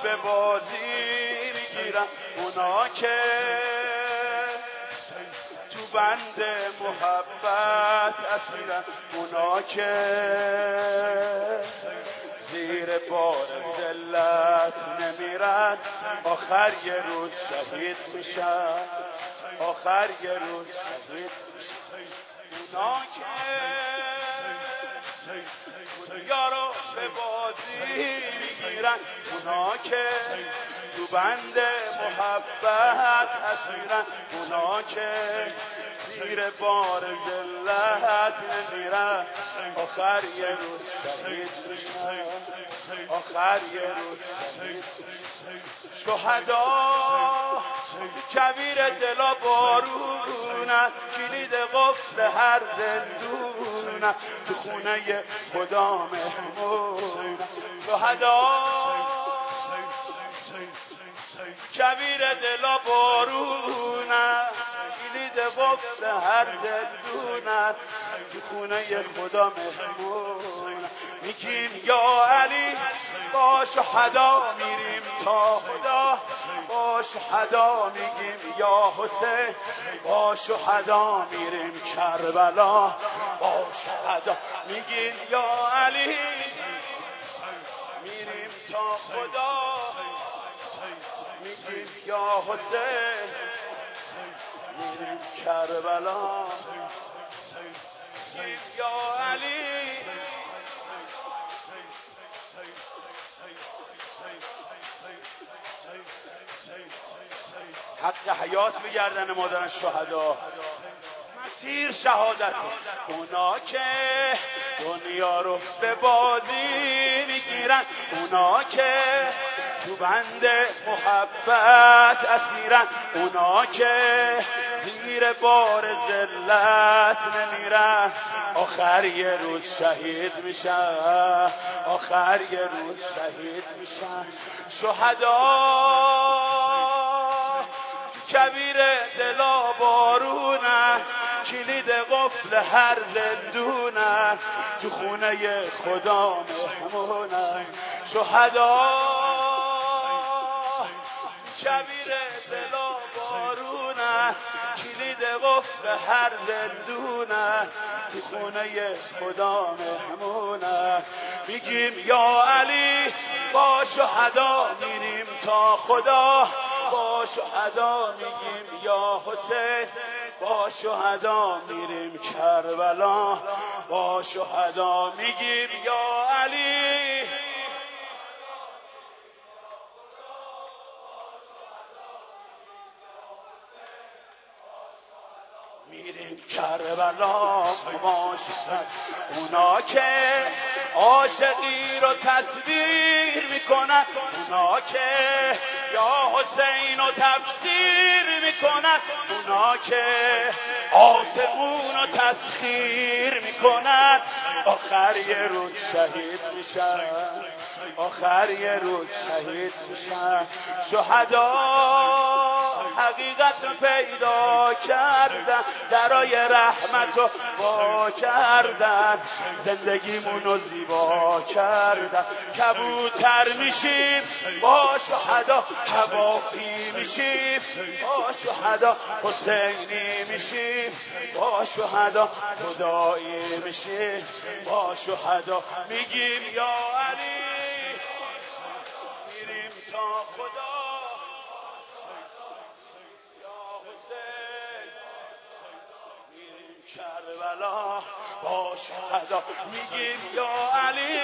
به بازی میگیرن، اونا که تو بند محبت اسیرن، اونا که زیر بار ذلت نمیرن، آخر یه روز شهید میشن، آخر یه روز شهید میشن. اونا که دنیا رو به بازی میگیرن، اونا که تو بند محبت اسیرن، اونا که زیر بار ذلت نمیرن، آخر یه روز شهید میشن، آخر یه روز شهید میشن. شهدا کویر دلا بارونن، کلید قفل هر زندونن، تو خونه خدا مهمونن. شهدا کویر دلا بارونن، کلید قفل هر زندونن، تو خونه خدا مهمونن. میگیم یا علی با شهدا میریم تا خدا، با شهدا میگیم یا حسین، با شهدا میریم کربلا، با شهدا میگیم یا علی میریم تا خدا، میگیم یا حسین میریم کربلا، میگیم یا علی. حق حیات به گردن مادر شهدا، مسیر شهادت. اونا که دنیا رو به بازی میگیرن، اونا که تو بند محبت اسیرن، اونا که زیر بار ذلت نمیرن، آخر یه روز شهید میشن، آخر یه روز شهید میشن. شهدا کویر دلا بارونن، کلید قفل هر زندونن، تو خونه خدا مهمونن. شهدا کویر دلا بارونن، کلید قفل هر زندونن، تو خونه خدا مهمونن. میگیم یا علی با شهدا میریم تا خدا، با شهدا میگیم یا حسین، با شهدا میریم کربلا، با شهدا میگیم یا علی. میریم کربلا با شهدا. اونا که عاشقی رو تصویر میکنن، اونا که یا حسین رو تفسیر میکنن، اونا که آسمون رو تسخیر میکنن، آخر یه روز شهید میشن، آخر یه روز شهید میشن. شهدا حقیقت رو پیدا کردن، درای رحمت رو با کردن، زندگیمون رو زیبا کردن. کبوتر میشیم با شهدا، هوایی میشیم با شهدا، حسینی میشیم با شهدا، خدایی میشیم با شهدا. میگیم یا علی میریم تا خدا، یا حسین میریم کربلا با شهدا. میگیم یا علی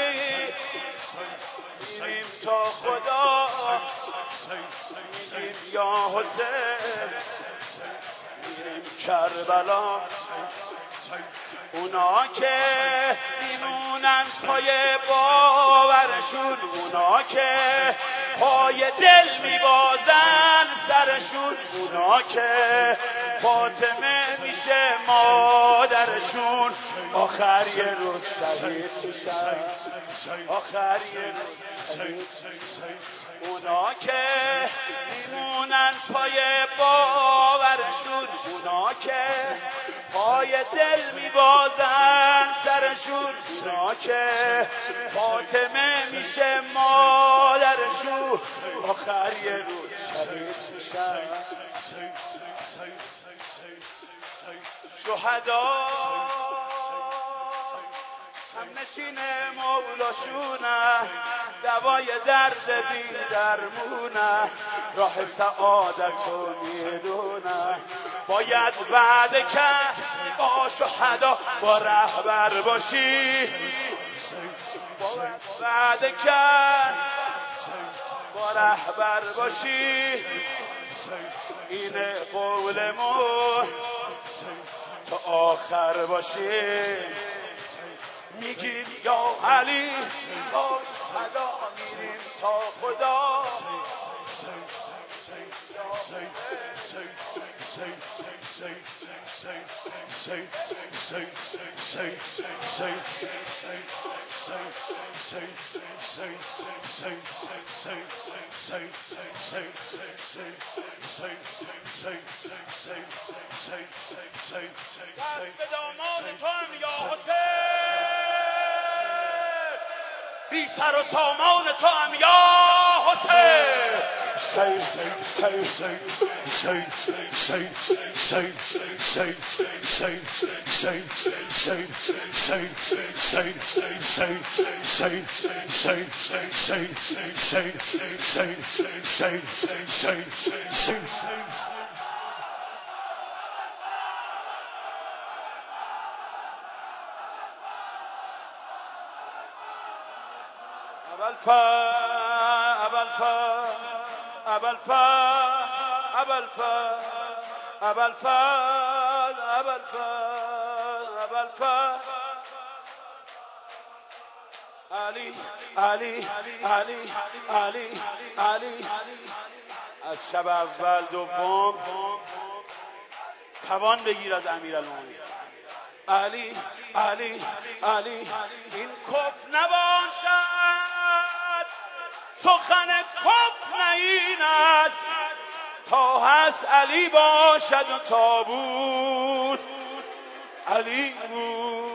میریم تا خدا، میگیم یا حسین میریم کربلا. اونا که میمونن پای باورشون، اونا که پای دل میبازن سرشون، اونا که فاطمه میشه مادرشون، آخر یه روز شهید میشن، آخر یه روز شهید میشن. اونا که میمونن پای باورشون، اونا که پای دل میبازن سرشون، اونا که فاطمه میشه مادرشون، آخر یه روز شهید میشن شهدا همنشین مولاشونه دوای درد بی درمونه راه سعادتو میدونه باید بعد که با شهدا با رهبر باشی بعد که با رهبر باشی اینه قولمون تا آخر باشی میگیم یا علی با صدا میریم تا خدا دست به داماد تو هم یا حسین بی سر و سامان تو هم یا حسین علی از شب اول دوم توان بگیر از امیرالمومنین علی این کفر نباشد سخن کفر نه این است تا هست علی باشد و تا بود علی بود